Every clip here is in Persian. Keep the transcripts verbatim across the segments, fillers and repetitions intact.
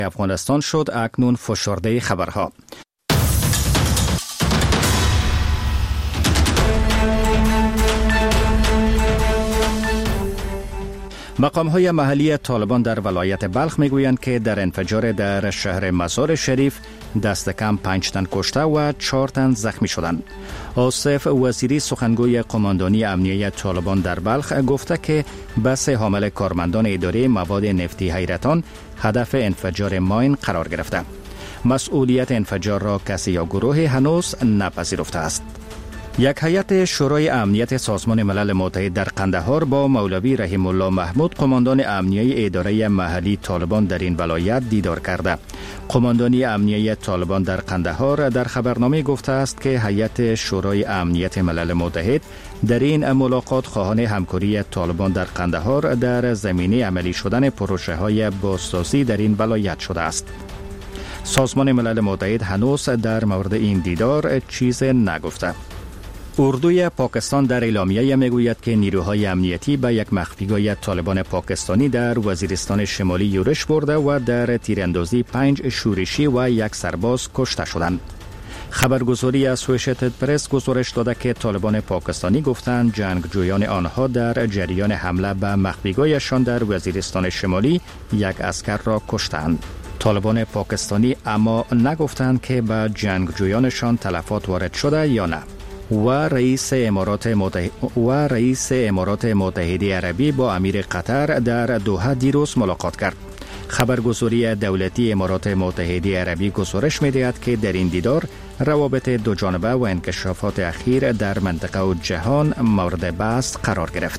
افغانستان شد. اکنون فشرده خبرها. مقام‌های محلی طالبان در ولایت بلخ میگویند که در انفجار در شهر مزار شریف دست کم پنج تن کشته و چهار تن زخمی شدند. آصف وزیری سخنگوی قماندانی امنیه طالبان در بلخ گفته که بس حامل کارمندان اداره مواد نفتی حیرتان هدف انفجار ماین قرار گرفته. مسئولیت انفجار را کسی یا گروه هنوز نپذیرفته است. یک هیئت شورای امنیت سازمان ملل متحد در قندهار با مولوی رحیم الله محمود قماندان امنیه اداره محلی طالبان در این ولایت دیدار کرده. قماندانی امنیه طالبان در قندهار در خبرنامه گفته است که هیئت شورای امنیت ملل متحد در این ملاقات خواهان همکاری طالبان در قندهار در زمینه عملی شدن پروژه های بازسازی در این ولایت شده است. سازمان ملل متحد هنوز در مورد این دیدار چیز نگفته. اردوی پاکستان در اعلامیه میگوید که نیروهای امنیتی به یک مخفیگاه طالبان پاکستانی در وزیرستان شمالی یورش برده و در تیراندازی پنج شورشی و یک سرباز کشته شدند. خبرگزاری اسوسییتد پرس گزارش داده که طالبان پاکستانی گفتند جنگجویان آنها در جریان حمله به مخفیگاهشان در وزیرستان شمالی یک عسکر را کشتند. طالبان پاکستانی اما نگفتند که به جنگجویانشان تلفات وارد شده یا نه. و رئیس امارات متحده و رئیس امارات متحده عربی با امیر قطر در دوحه دیروز ملاقات کرد. خبرگزاری دولتی امارات متحده عربی گزارش می‌دهد که در این دیدار روابط دو جانبه و انکشافات اخیر در منطقه و جهان مورد بحث قرار گرفت.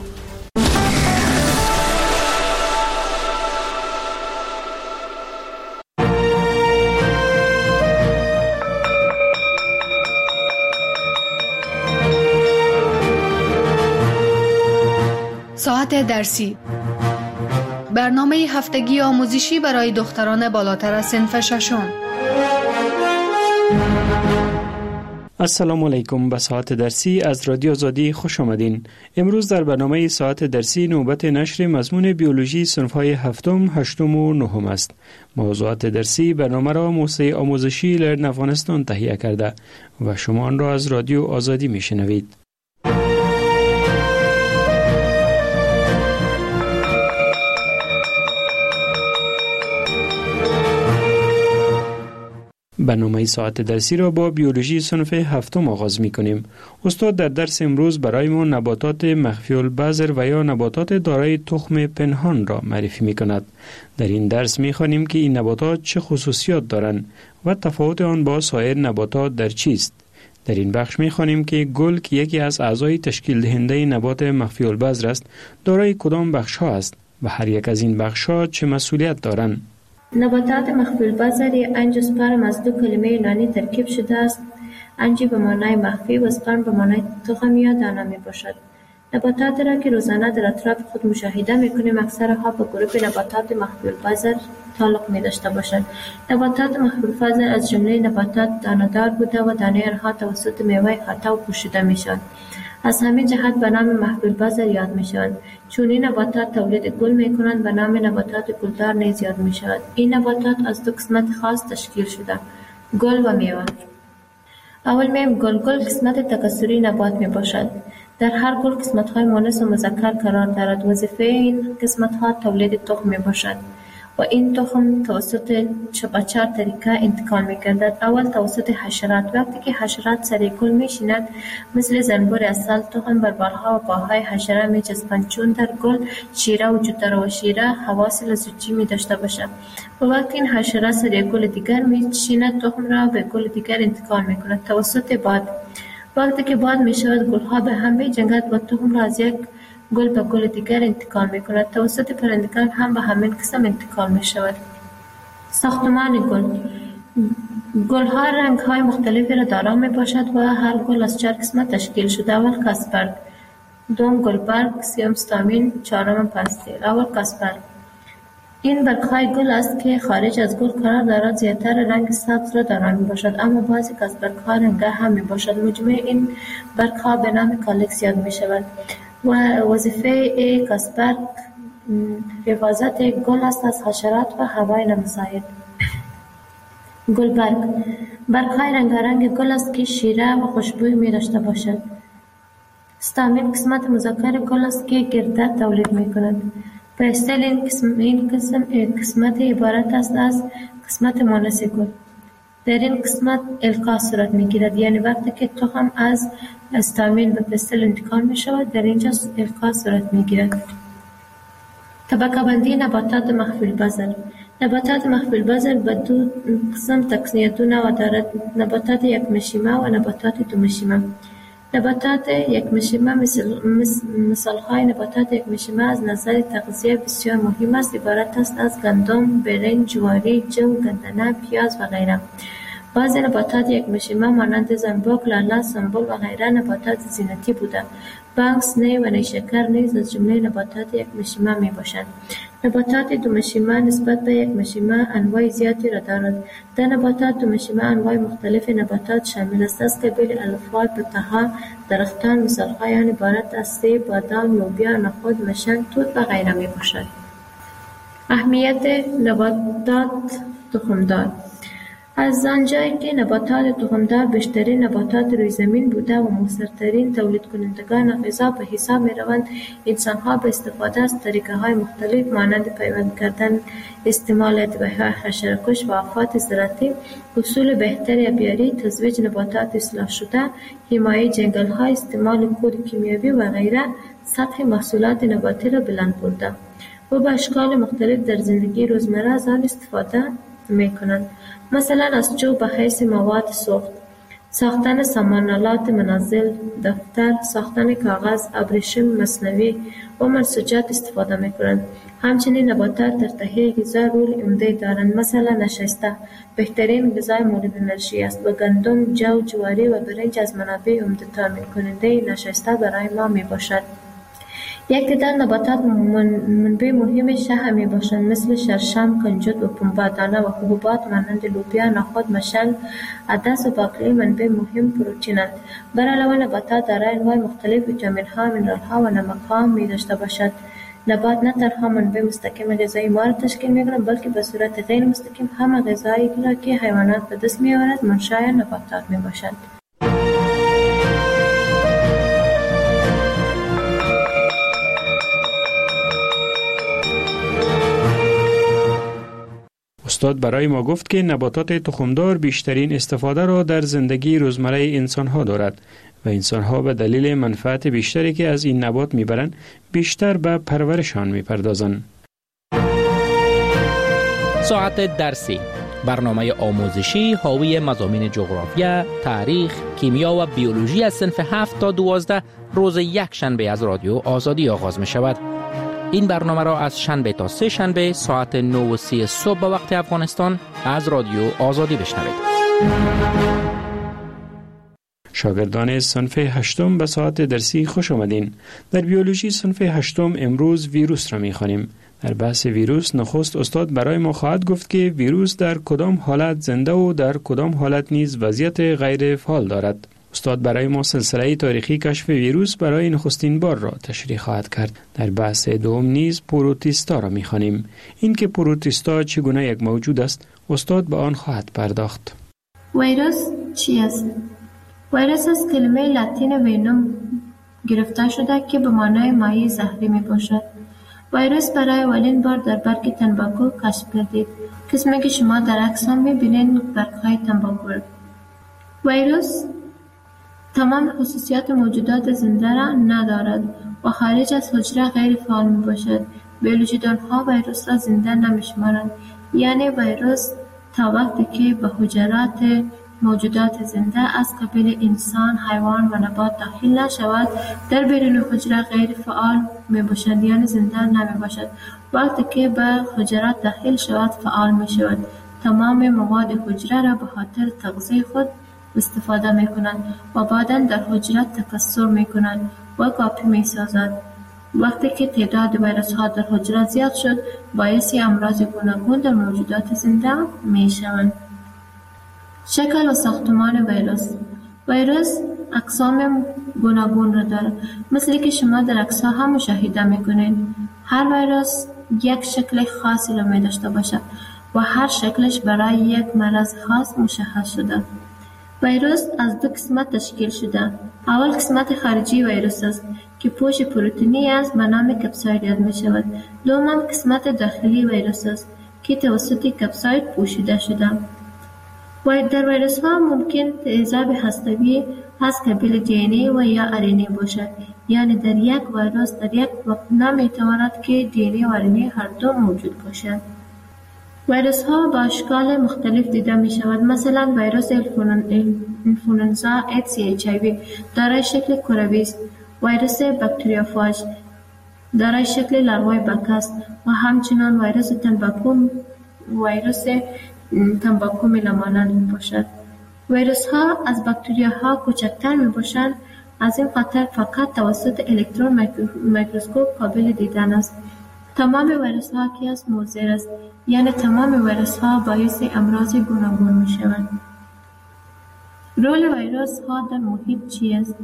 ساعت درسی، برنامه هفتگی آموزشی برای دختران بالاتر از صنف ششم. السلام علیکم. به ساعت درسی از رادیو آزادی خوش آمدین. امروز در برنامه ساعت درسی نوبت نشر مضمون بیولوژی صنف‌های هفتم، هشتم و نهم است. موضوعات درسی برنامه را موسسه آموزشی لرن افغانستان تهیه کرده و شما آن را از رادیو آزادی میشنوید. برنامه ساعت درسی را با بیولوژی صنف هفتم آغاز می کنیم. استاد در درس امروز برای ما نباتات مخفی البذر و یا نباتات دارای تخم پنهان را معرفی می کند. در این درس می خوانیم که این نباتات چه خصوصیات دارند و تفاوت آن با سایر نباتات در چیست. در این بخش می خوانیم که گل که یکی از اعضای تشکیل دهنده نبات مخفی البذر است، دارای کدام بخش ها است و هر یک از این بخش ها چه مسئولیت دارند. نباتات مخفی البذر انژیوسپرم از دو کلمه یونانی ترکیب شده است. انژی به معنای مخفی و سپرم به معنای تخم یا دانه می باشد. نباتات را که روزانه در اطراف خود مشاهده می کنیم اکثرها به گروه نباتات مخفی البذر تعلق می داشته باشند. نباتات مخفی البذر از جمله نباتات دانه‌دار بوده و دانه آنها توسط میوه خطا و پوشیده می شود. از همین جهت به نام مخفی البذر یاد می شود. چون این نباتات تولید گل می کنند به نام نباتات گلدار نیز یاد می شود. این نباتات از دو قسمت خاص تشکیل شده، گل و میوه. اول میم گل گل قسمت تکثری نبات می باشد. در هر گل قسمت های مؤنث و مذکر قرار دارد. وظیفه این قسمت ها تولید تخم می باشد و این تخم توسط چپاچار طریقه انتقال می گردد. اول توسط حشرات. وقتی که حشرات سر گل می شینند مثل زنبور عسل تخم بر بالها و پاهای حشره می چسبند. چون در گل شیره وجود دارد و شیره حواصل زوجی می داشته باشد و وقتی این حشره سر گل دیگر می شیند تخم را به گل دیگر انتقال می کند توسط باد. وقتی که باد می شود گلها به هم می جنگد و تخم را از یک گل به گل دیگر انتقال می کند. توسط پرندگان هم به همین قسم انتقال می شود. ساختمان گل. گل ها رنگ های مختلفی را دارا می باشد و هر گل از چهار قسمت تشکیل شده. اول کاسپرگ، دوم گلبرگ، سوم ستامین، چهارم پاستیل. اول کاسپرگ. این برگ های گل است که خارج از گل قرار دارد. زیادتر رنگ سبز را دارا می باشد اما بعضی کاسپرگ ها رنگه هم می باشد. مجموع این برگ ها به نام کالکس یاد می شود و وظیفه کاسپرگ حفاظت گل است از حشرات و هوای نامساعد. گلبرگ برگ‌های رنگارنگ گل است که شیره و خوشبوی می داشته باشد. استامین قسمت مذکر گل است که گردد تولید می کند. پستل این قسم این قسم قسمت عبارت است از قسمت مونس گل. در این قسمت القا صورت می گیرد، یعنی وقتی که تخم از استامین به پستل انتقال می شود در اینجا القا صورت می گیرد. طبقه بندی نباتات مخفی البذر. نباتات مخفی البذر به دو قسم تقسیم دو نوع دارد: نباتات یک مشیمه و نباتات دو مشیمه. نباتات یک مشیمه مثل مثال های نباتات یک مشیمه از نظر تغذیه بسیار مهم است. عبارت است از گندم، برنج، جواری، جو، گندنه، پیاز و غیره. بعضی نباتات یک مشیمه مانند زنبوک، لاله، سنبل و غیره نباتات زینتی بوده. بانکس، نی و نیشکر نیز از جمله نباتات یک مشیمه می باشند. نباتات دو مشیمه نسبت به یک مشیمه انواع زیادی را دارد. در نباتات دو مشیمه انواع مختلف نباتات شامل است از قبیل الفا، بطها، درختان. مثال‌های آن عبارت از سیب، بادام، لوبیا، نخود، مشن، توت و غیره می باشد. اهمیت نباتات تخمدار. از آنجایی که نباتات تخمدار بیشترین نباتات روی زمین بوده و مؤثرترین تولید کنندگان غذا به حساب می روند، انسان‌ها به استفاده از طریقه‌های مختلف مانند پیوند کردن، استعمال ادویه‌های حشره‌کش و آفات زراعتی، اصول بهتر آبیاری، تزویج نباتات اصلاح شده، حمایه جنگل‌ها، استعمال کود کیمیایی و غیره سطح محصولات نباتی را بلند برده و به اشکال مختلف در زندگی روزمره از آن استفاده می کنند. مثلا از چوب به حیث مواد سوخت، ساختن سامانالات منزل، دفتر، ساختن کاغذ، ابریشم مصنوعی و منسوجات استفاده می کنند. همچنین نباتات در تهیه غذا رول عمده دارند. مثلا نشسته بهترین غذای مورد انرژی است و گندم، جو، جواری و برنج از منابع عمده تامین کننده نشسته برای ما می باشد. یک دیگر نباتات منبع مهم شح می باشند مثل شرشم، کنجد و پنبه. دانه و حبوبات مانند لوبیا، نخود، مشل، عدس و باقلی منبع مهم پروتئینند. بر علاوه نباتات دارای انواع مختلف ویتامین ها، مینرال ها و نمک ها می داشته باشد. نبات نه تنها منبع مستقیم غذایی ما را تشکیل می کنند بلکه به صورت غیر مستقیم هم غذایی را که حیوانات به دست می آورد منشأ نباتات می باشد. استاد برای ما گفت که نباتات تخمدار بیشترین استفاده را در زندگی روزمره انسان‌ها دارد و انسان‌ها به دلیل منفعت بیشتری که از این نبات می‌برند بیشتر به پرورشان می‌پردازند. ساعت درسی، برنامه آموزشی حاوی مضامین جغرافیا، تاریخ، کیمیا و بیولوژی از صنف هفت تا دوازده روز یک شنبه از رادیو آزادی آغاز می‌شود. این برنامه را از شنبه تا سه شنبه ساعت نه و سی صبح به وقت افغانستان از رادیو آزادی بشنوید. شاگردان صنف هشتم به ساعت درسی خوش آمدین. در بیولوژی صنف هشتم امروز ویروس را می‌خوانیم. در بحث ویروس نخست استاد برای ما خواهد گفت که ویروس در کدام حالت زنده و در کدام حالت نیز وضعیت غیر فعال دارد. استاد برای ما سلسله تاریخی کشف ویروس برای نخستین بار را تشریح خواهد کرد. در بحث دوم نیز پروتیستا را می‌خوانیم. این که پروتیستا چگونه یک موجود است، استاد به آن خواهد پرداخت. ویروس چی است؟ ویروس از کلمه لاتین وینوم گرفته شده که به معنای مایع زهری می باشد. ویروس برای اولین بار در برگ تنباکو کشف گردید. قسمی که شما در عکس هم می‌بینید برگ‌های تنباکو. ویروس تمام خصوصیات موجودات زنده را ندارد و خارج از حجره غیر فعال می باشد. بیولوژیدان‌ها ویروس را زنده نمی‌شمارند، یعنی ویروس تا وقتی که به حجرات موجودات زنده از قبیل انسان، حیوان و نبات داخل نشود در بیرون حجره غیر فعال می باشد، یعنی زنده نمی باشد. وقتی که به حجرات داخل شود فعال می شود. تمام مواد حجره را به خاطر تغذیه خود استفاده می کنند و بعداً در حجرات تکثر می کنند و کاپی می سازد. وقتی که تعداد ویروس ها در حجرات زیاد شد باعث امراض گوناگون در موجودات زنده می شوند. شکل و ساختمان ویروس. ویروس اقسام گوناگون را دارد، مثل که شما در عکس‌ها هم مشاهده می‌کنید. هر ویروس یک شکل خاصی را می داشته باشد و هر شکلش برای یک مرض خاص مشخص شده. ویروس از دو قسمت تشکیل شده. اول قسمت خارجی ویروس است که پوش پروتئینی است به نام کپساید یاد می شود. دوم قسمت داخلی ویروس است که توسط کپساید پوشیده شده. و در ویروس ها ممکن تیزاب هسته‌ای از قبیل دی ان ای و یا آر ان ای باشد. یعنی در یک ویروس در یک وقت نمی تواند که دی ان ای و آر ان ای هر دو موجود باشد. ویروس ها با اشکال مختلف دیده می شود. مثلا ویروس انفلوئنزا ایدز یا اچ آی وی دارای شکل کروی است. ویروس باکتریوفاژ دارای شکل لاروی بک است و همچنین ویروس تنباکو ویروس تنباکو میلمانند می باشد. ویروس ها از باکتریاها کوچکتر می باشند. از این خاطر فقط توسط الکترون میکروسکوپ قابل دیدن است. تمام ویروس ها که از مضر است، یعنی تمام ویروس ها باعث امراض گوناگون می شوند. رول ویروس ها در محیط چی است؟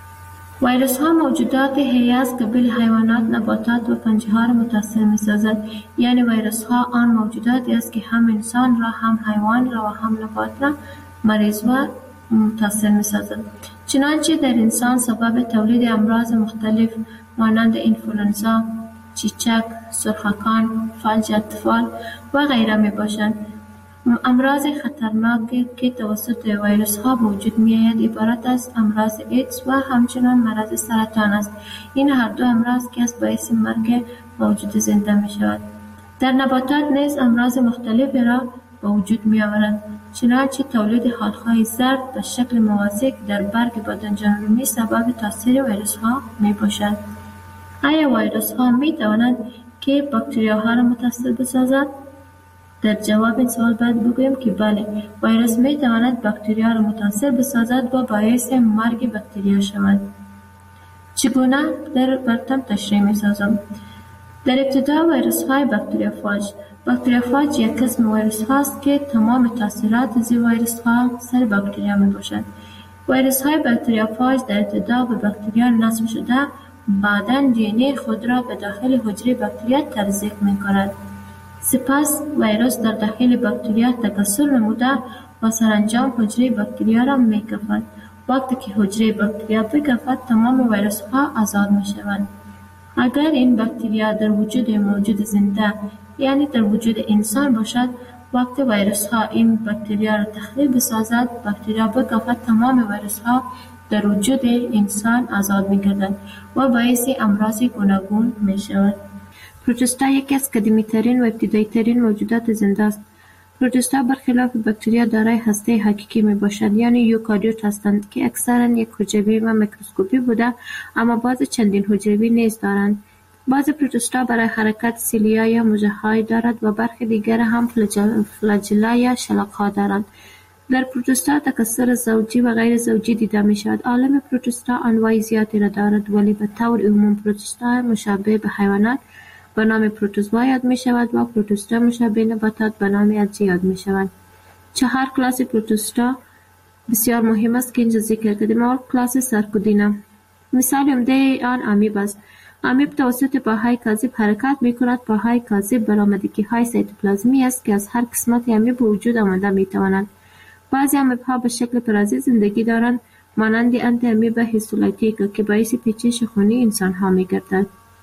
ویروس ها موجودات حیه از قبیل حیوانات، نباتات و پنجه ها را متاثر می سازد. یعنی ویروس ها آن موجوداتی است که هم انسان را، هم حیوان را و هم نبات را مریض و متاثر می سازد. چنانچه در انسان سبب تولید امراض مختلف مانند انفلوئنزا، چیچک، سرخکان، فلج اطفال و غیره می باشند. امراض خطرناکی که توسط ویروس ها به وجود می آید عبارت از امراض ایدز و همچنین مرض سرطان است. این هر دو امراض که از باعث مرگ موجود زنده می شود. در نباتات نیز امراض مختلفی را به وجود می آورند. چنانچه تولید حالهای زرد به شکل موازی در برگ بادنجانرومی سبب تاثیر ویروس ها می باشد. آیا ویروس ها می توانند که باکتریاها را متاثر بسازند؟ در جواب این سوال باید بگوییم که بله، ویروس می تواند باکتریا را متاثر بسازد و باعث مرگ باکتریا شود. چگونه در براتون تشریح می سازم؟ در ابتدا ویروس های باکتریوفاژ. باکتریوفاژ یک قسم ویروس هاست که تمام تاثیرات از ویروس ها سر باکتریا می باشد. ویروس های باکتریوفاژ در ابتدا به باکتریا نصب شده، بعداً دی ان ای خود را به داخل حجره باکتریا تزریق می کند. سپس ویروس در داخل باکتریا تکثر نموده و سرانجام حجره باکتریا را می کفد. وقتی که حجره باکتریا بکفد تمام ویروس ها آزاد می شوند. اگر این باکتریا در وجود موجود زنده، یعنی در وجود انسان باشد، وقتی ویروس ها این باکتریا را تخریب بسازد، باکتریا بکفد تمام ویروس ها در وجود انسان آزاد می گردند و باعث امراض گوناگون می شود. پروتوستا یکی از قدیمی ترین و ابتدایی ترین موجودات زنده است. پروتوستا برخلاف باکتریا دارای هسته حقیقی می باشد، یعنی یوکاریوت هستند که اکثرا یک حجروی و میکروسکوپی بوده، اما بعض چندین حجروی نیز دارند. بعض پروتوستا برای حرکت سیلیا یا مژه‌های دارد و برخی دیگر هم فلاجلا یا شلاق‌ها دارند. در پروتوستا تکثر زوجی و غیر زوجی دیده می شود. عالم پروتوستا انواع زیادی را دارد، ولی به طور عموم پروتوستا مشابه به حیوانات به نام پروتوزوا یاد می شود و پروتوستا مشابه نباتات به نام الجی یاد می شود. چهار کلاس پروتوستا بسیار مهم است که اینجا ذکر کردیم. اول کلاس سارکودینا، مثال عمده آن امیب است. امیب توسط پاهای کاذب حرکت می کند. پاهای کاذب برآمدگی های سایتوپلازمی است که از هر قسمت امیب به وجود آمده می توانند. بعضی امیب ها به شکل پرازیت زندگی دارند، مانند انتی امیب هیستولایتیکا که باعث پیچش خونی انسان ها می گردد.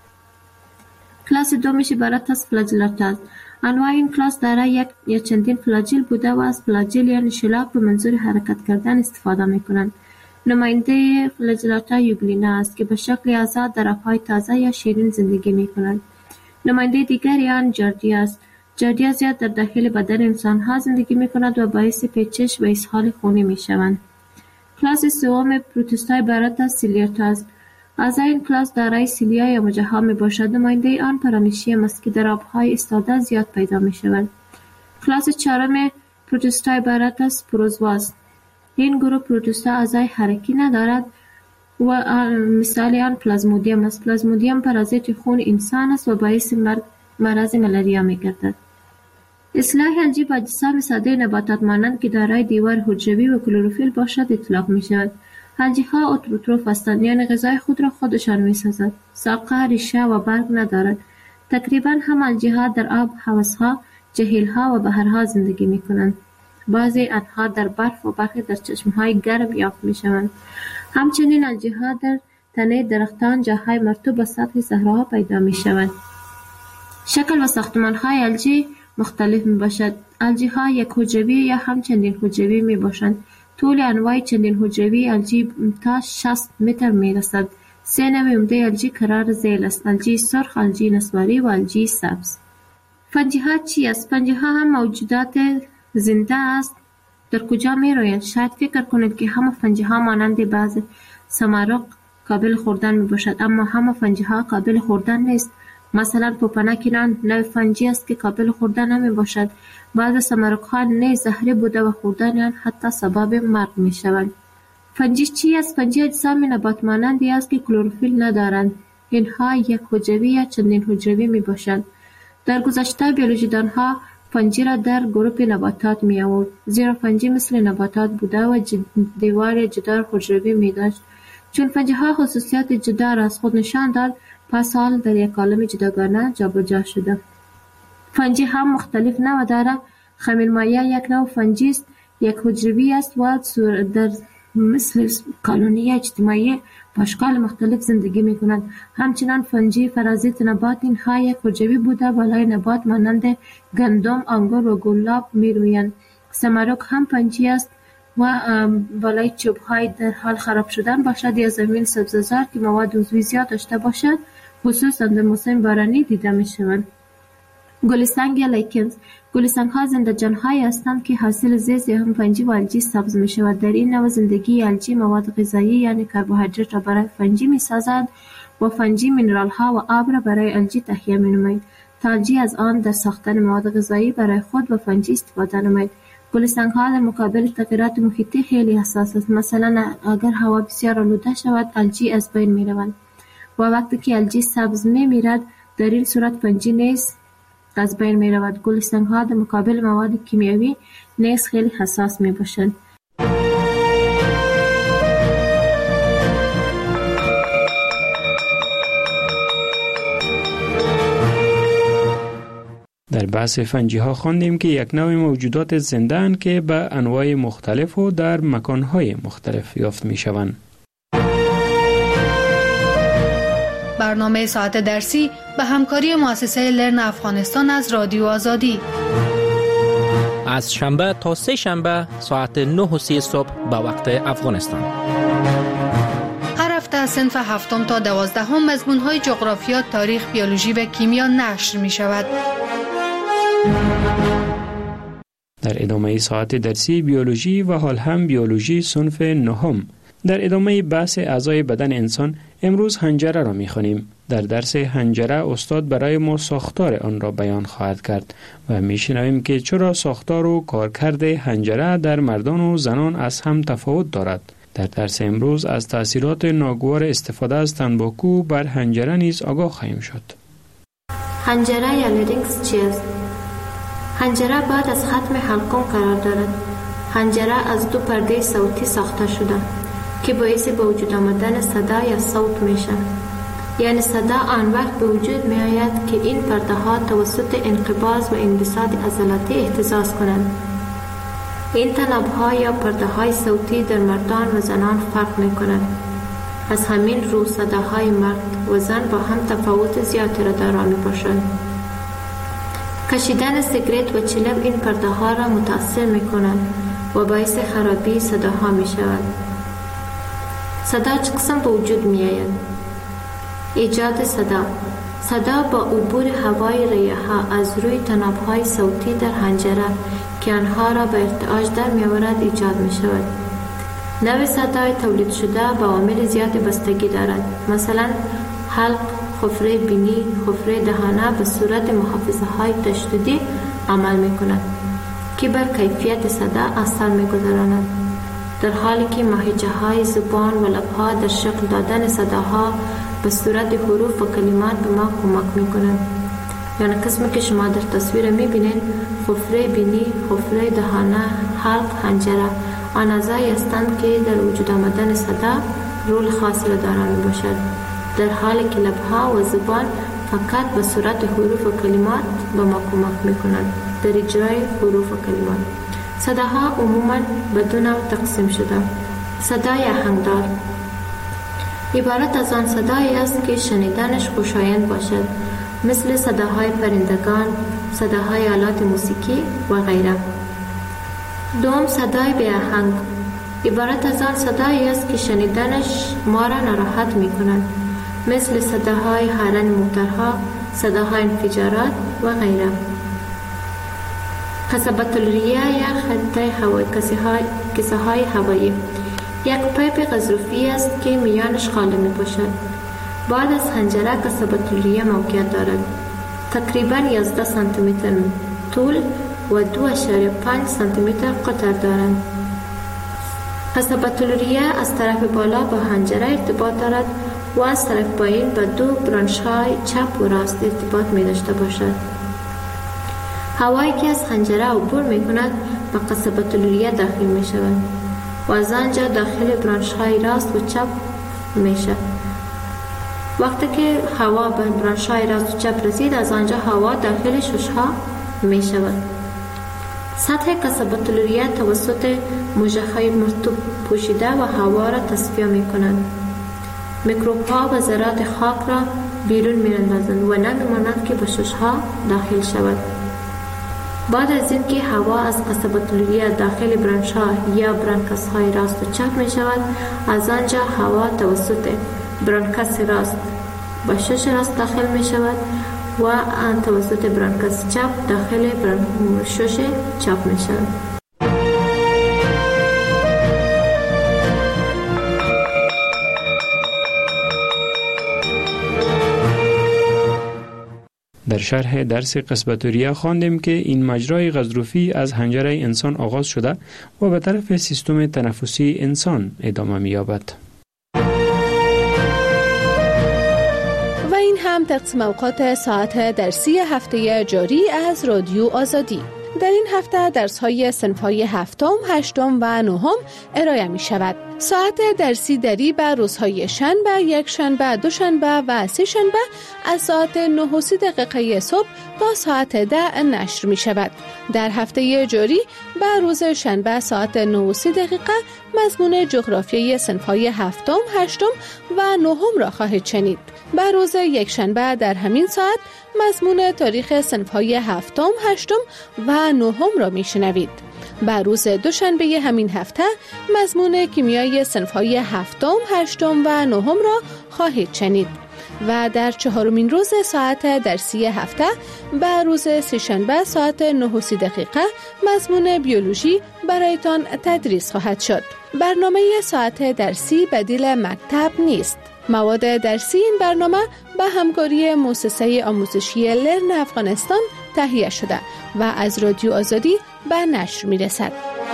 کلاس دومش عبارت از فلاجلات است. انواع این کلاس دارای یک یا چندین فلاجیل بوده و از فلاجیل یعنی شلاق به منظور حرکت کردن استفاده می کنند. نماینده فلاجلاتا یوگلینا است که به شکل آزاد در آبهای تازه یا شیرین زندگی می کنند. نماینده دیگری آن جاردیا است. جاردیا زیاد در داخل بدن انسان ها زندگی می کند و باعث پیچش و اسهال خونی می شوند. کلاس سوم پروتوستا عبارت از سیلیاتا است. از این کلاس دارای سیلیا یا مژه‌ها می باشد. نماینده آن پارانیشیم است که در آبهای ایستاده زیاد پیدا می شود. کلاس چهارم پروتوستا عبارت از پروزوا است. این گروه پروتوستا اعضای حرکی ندارد و مثال آن پلازمودیم است. پلازمودیم پارازیت خون انسان است و باعث مرگ مرض ملاریا می گردد. اصلاح الجی با اجسام ساده نباتات مانند که دارای دیوار حجروی و کلروفیل باشد اطلاق می شود. الجی ها اتروتروف هستند، یعنی غذای خود را خودشان می سازند. ساقه، ریشه و برگ ندارد. تقریبا هم الجی‌ها در آب، حوض‌ها، جهیل‌ها و بحرها زندگی می‌کنند. بعضی آنها در برف و برخی در چشمه‌های گرم یافت می‌شوند. همچنین الجی‌ها در تنه درختان، جاهای مرطوب و سطح صحراها پیدا می‌شوند. شکل و ساختمان‌های الجی مختلف می‌باشد. الجی‌ها یک حجروی یا هم چندین حجروی می‌باشند. طول انواع چندین حجروی الجی تا شصت متر می‌رسد. سه نوع عمده الجی قرار ذیل است: الجی سرخ، الجی نسواری و الجی سبز. فنجی‌ها چی است؟ فنجی‌ها هم موجودات زنده است. در کجا می‌رویند؟ شاید فکر کنید که همه فنجی‌ها مانند بعض سمارق قابل خوردن می‌باشد، اما همه فنجی‌ها قابل خوردن نیست. مثلا پوپنک نان نوع فنجی است که قابل خوردن نمی‌باشد. بعض سمارق‌ها نیز زهری بوده و خوردن آن حتی سبب مرگ می‌شوند. فنجی چی است؟ فنجی اجسام نبات مانندی است که کلروفیل ندارند. اینها یک حجروی یا چندین حجروی می‌باشند. در گذشته بیولوژیدان‌ها فنجی را در گروه نباتات می‌آورد، زیرا فنجی مثل نباتات بوده و دیوار یا جدار حجروی می‌داشت. چون فنجی‌ها خصوصیات جدا را از خود نشان داد، پس حال در یک عالم جداگانه جابجا شده. فنجی هم مختلف نوع دارد. خمیرمایه یک نوع فنجی است، یک حجروی است و در مثل کالونی اجتماعی با اشکال مختلف زندگی می‌کنند. همچنان فنجی فرازیت نبات، اینها یک حجروی بوده بالای نبات مانند گندم، انگور و گلاب می‌رویند. سمارق هم فنجی است و بالای چوب‌های در حال خراب شدن باشد یا زمین سبززار که مواد عضوی زیاد داشته باشد، خصوصا در موسم بارانی دیده می‌شوند. گلسنگ یا لیکنز: گلسنگ‌ها زنده‌جان‌هایی هستند که حاصل زیست یا هم فنجی و الجی سبز می‌شود. در این نوع زندگی الجی مواد غذایی یعنی کربوهیدرات را برای فنجی می‌سازد و فنجی مینرال‌ها و آب را برای الجی تهیه می‌نماید تا الجی از آن در ساختن مواد غذایی برای خود و فنجی استفاده نماید. گلسنگ‌ها در مقابل تغییرات محیطی خیلی حساس است. مثلا اگر هوا بسیار آلوده شود، الجی از بین می‌روند و وقتی که الجی سبز می‌میرد، در این صورت فنجی نیز از بین می‌رود. گلسنگ‌ها در مقابل مواد کیمیایی نیز خیلی حساس می‌باشند. در بحث فنجی ها خواندیم که یک نوع موجودات زنده اند که به انواع مختلف و در مکان‌های مختلف یافت می‌شوند. برنامه ساعت درسی به همکاری مؤسسه لرن افغانستان از رادیو آزادی. از شنبه تا سه شنبه ساعت نه و سی صبح به وقت افغانستان. هر هفته از صنف هفتم تا دوازدهم مضمون‌های جغرافیا، تاریخ، بیولوژی و کیمیا نشر می‌شود. در ادامه ساعت درسی بیولوژی و حال هم بیولوژی صنف نهم. در ادامه بحث اعضای بدن انسان امروز حنجره را می‌خوانیم. در درس حنجره استاد برای ما ساختار آن را بیان خواهد کرد و می‌شنویم که چرا ساختار و کارکرد حنجره در مردان و زنان از هم تفاوت دارد. در درس امروز از تأثیرات ناگوار استفاده از تنباکو بر حنجره نیز آگاه خواهیم شد. حنجره یا لارینکس چیست؟ حنجره بعد از ختم حلقوم قرار دارد. حنجره از دو پرده صوتی ساخته شده که باعث به وجود آمدن صدا یا صوت میشه. یعنی صدا آن وقت به وجود می آید که این پرده ها توسط انقباض و انبساط عضلاتی اهتزاز کنند. این تناب ها یا پرده های صوتی در مردان و زنان فرق می کنند. از همین رو صداهای مرد و زن با هم تفاوت زیادی را دارا می باشند. کشیدن سیگرت و چلم این پرده ها را متاثر می کنند و باعث خرابی صداها می شود. صدا چه قسم به وجود می آید؟ ایجاد صدا. صدا با عبور هوای ریه ها از روی تناب های صوتی در حنجره که آنها را به ارتعاش در می آورد ایجاد می شود. نوع صدای تولید شده با عوامل زیادی بستگی دارد. مثلا حلق، حفره بینی، حفره دهانه به صورت محافظه های تشدیدی عمل می کند که بر کیفیت صدا اثر می گذارند، در حالی که ماهیچه های زبان و لبها در شکل دادن صداها به صورت حروف و کلمات به ما کمک می کنند. یعنی قسمی که شما در تصویر می بینید، حفره بینی، حفره دهانه، حلق، حنجره آن اعضایی هستند که در وجود آمدن صدا رول خاصی را دارا می باشد، در حالی که لبها و زبان فقط به صورت حروف و کلمات به ما کمک میکنند در اجرای حروف و کلمات. صداها عموما به دو نوع تقسیم شده. صدای آهنگدار عبارت از آن صدایی است که شنیدنش خوشایند باشد، مثل صداهای پرندگان، صداهای آلات موسیقی و غیره. دوم، صدای بی آهنگ عبارت از آن صدایی است که شنیدنش ما را ناراحت می کند، مثل صداهای هارن موترها، صداهای انفجارات و غیره. قصبة الریه یا خطه هوایی، کسه های هوایی یک پایپ غضروفی است که میانش خالی می باشد. بعد از حنجره قصبة الریه موقعیت دارد. تقریبا یازده سانتی متر طول و دو اشاریه پنج سانتی متر قطر دارند. قصبة الریه از طرف بالا با حنجره ارتباط دارد و از طرف پایین با دو برانش های چپ و راست ارتباط می داشته باشد. هوایی که از حنجره عبور می کند به قصبة الریه داخل می شود و از آنجا داخل برانش های راست و چپ می شود. وقتی که هوا به برانش های راست و چپ رسید، از آنجا هوا داخل شش ها می شود. سطح قصبة الریه توسط موجهای مرطوب پوشیده و هوا را تصفیه می کنند. میکروب ها و ذرات خاک را بیرون می اندازند و نمی مانند که به شش ها داخل شود. بعد از اینکه هوا از قصبة الریه داخل برانش ها یا برانکس های راست و چپ می شود، از آنجا هوا توسط برانکس راست به شش راست داخل می شود و آن توسط برانکس چپ داخل شش چپ می شود. در شرح درس قصبة الریه خواندیم که این مجرای غضروفی از حنجره انسان آغاز شده و به طرف سیستم تنفسی انسان ادامه می‌یابد. و این هم تقسیم اوقات ساعت درسی هفته جاری از رادیو آزادی. در این هفته درس‌های صنف‌های هفتم، هشتم و نهم ارائه می‌شود. ساعت درسی دری بر روزهای شنبه، یک شنبه، دو شنبه و سه شنبه از ساعت نه و سی دقیقه صبح تا ساعت ده نشر می شود. در هفته جاری بر روز شنبه ساعت نه و سی دقیقه مضمون جغرافیای صنف‌های هفتم، هشتم و نهم را خواهید شنید. بر روز یک شنبه در همین ساعت مضمون تاریخ صنف‌های هفتم، هشتم و نهم را می شنوید. بر روز دوشنبه همین هفته مضمون کیمیای صنف‌های هفتم، هشتم و نهم را خواهید شنید و در چهارمین روز ساعت درسی هفته بر روز سه‌شنبه ساعت نه و سی دقیقه مضمون بیولوژی برایتان تدریس خواهد شد. برنامه ساعت درسی بدیل مکتب نیست. مواد درسی این برنامه به همکاری مؤسسه آموزشی لرن افغانستان تهیه شده و از رادیو آزادی به نشر می رسد.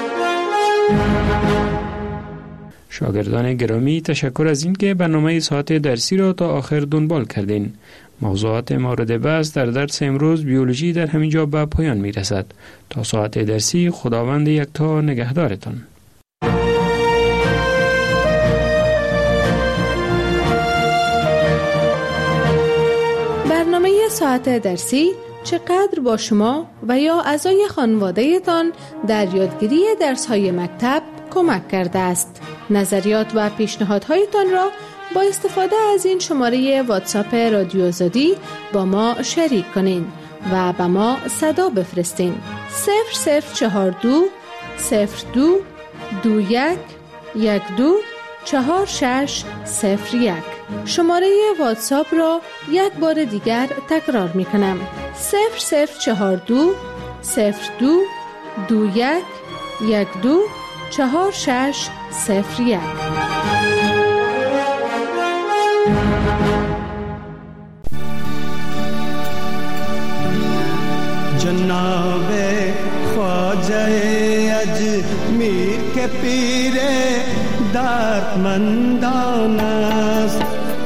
شاگردان گرامی، تشکر از این که برنامه ساعت درسی را تا آخر دنبال کردین. موضوعات مورد بحث در درس امروز بیولوژی در همینجا به پایان می رسد. تا ساعت درسی، خداوند یکتا نگهدارتان. برنامه ساعت درسی چقدر با شما و یا اعضای خانواده تان در یادگیری درس‌های مکتب کمک کرده است. نظریات و پیشنهادهایتان را با استفاده از این شماره واتساپ رادیو آزادی با ما شریک کنین و با ما صدا بفرستین. صفر صفر چهار دو صفر دو دو یک یک دو چهار شش صفر یک. شماره واتساپ را یک بار دیگر تکرار می کنم. صفر صفر چهار دو صفر دو دو یک یک دو چهار شش صفر یک. جناب خواجه اجمیر کے پیر دردمندان است.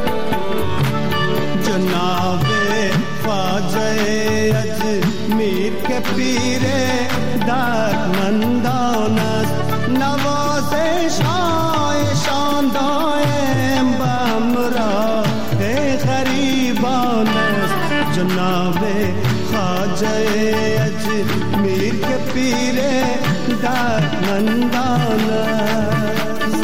جناب خواجه اجمیر کے پیر دردمندان است. نوازش هایشان دائم به همراه غریبان است. دردمندان است.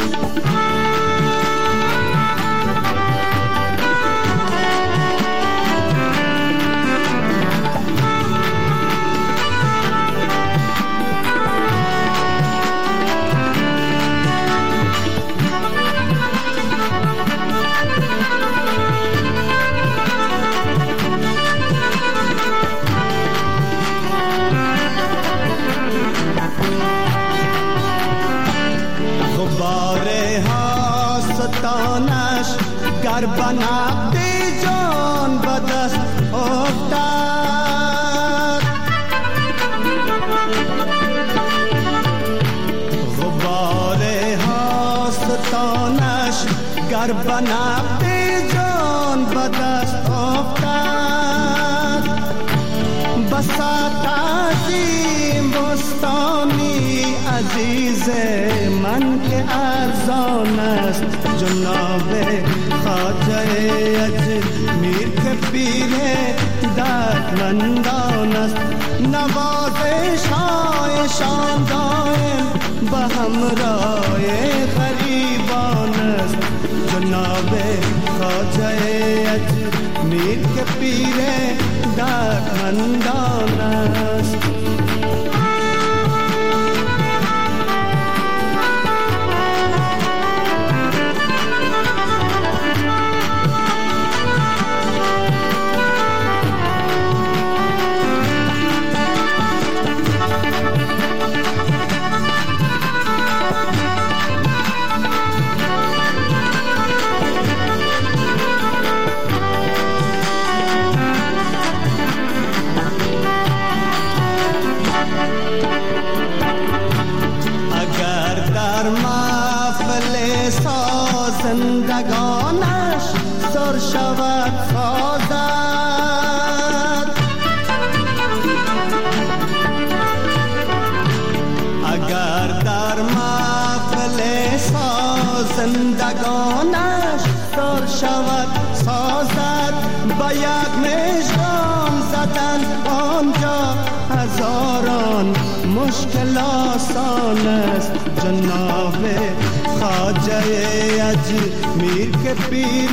گر بنقد جان به دست افتد، غبار هاستانش گر بنقد جان به دست افتد، بساط عظیم بستانی عزیز من که ارزان است، جناب خواجه اجمیر که پیر دردمندان است. نوازش هایشان دائم به همراه غریبان است، جناب خواجه اجمیر که پیر دردمندان است. زندگانش سر شود سازد، اگر در محفل زندگانش سر شود سازد، با یک مژگان زدن آنجا هزاران مشکل آسان است، جناب خواجه اجمیر که پیر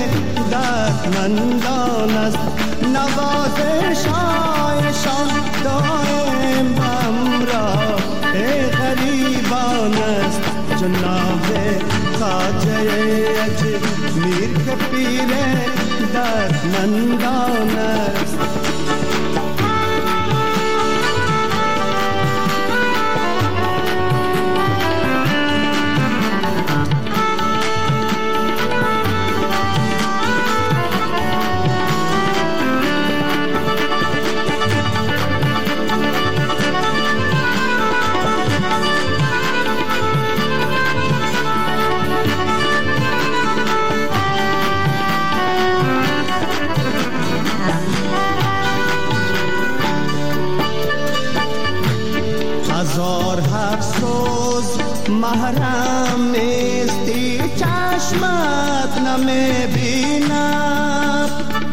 دردمندان است. نوازش هایشان دائم همراه غریبان است، جناب خواجه اجمیر که پیر دردمندان است. محرم نیستی چشمت نمیبیند،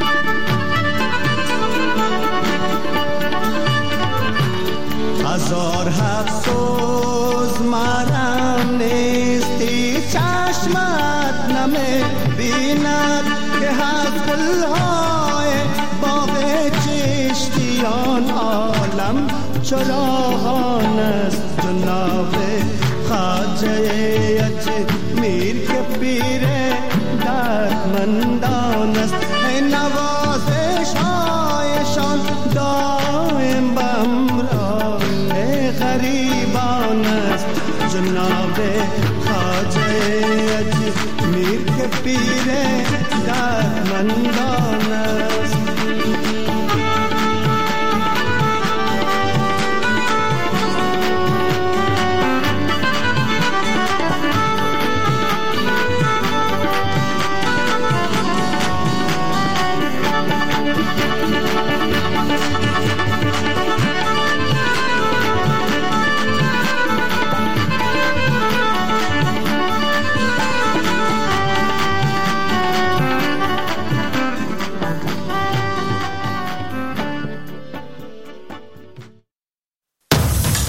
هزار افسوس محرم نیستی چشمت نمیبیند، که از گلهای باغ چشتیان عالم چراغان است، جناب خواجه اجمیر که پیر دردمندان است. نوازش هایشان دائم به همراه غریبان است، جناب خواجه اجمیر که پیر دردمندان